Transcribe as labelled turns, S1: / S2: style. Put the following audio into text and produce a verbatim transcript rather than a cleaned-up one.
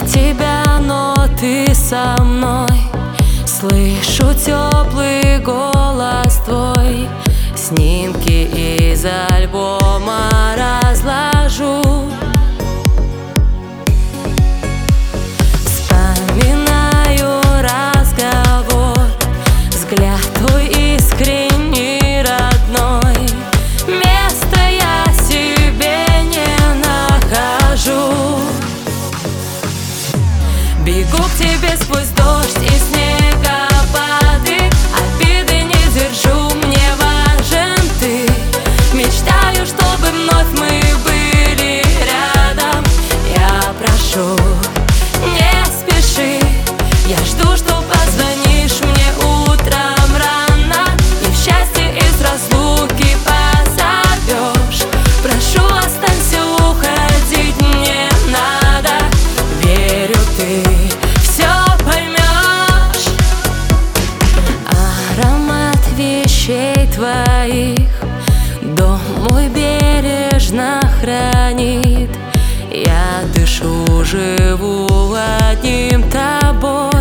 S1: тебя, но ты со мной. Слышу теплый голос твой, снимки из альбома разложу. Вспоминаю разговор, взгляд твой искренний, родной. Места я себе не нахожу. Бегу к тебе сквозь дождь и снегопады, обиды не держу, мне важен ты. Мечтаю, чтобы вновь мы были рядом. Я прошу, не спеши, я жду, что позвонишь мне утром рано и в счастье из разлуки позовешь. Прошу, останься, уходить не надо. Верю, ты все поймешь. Аромат вещей твоих дом мой бережно хранит. Я дышу, живу одним тобой.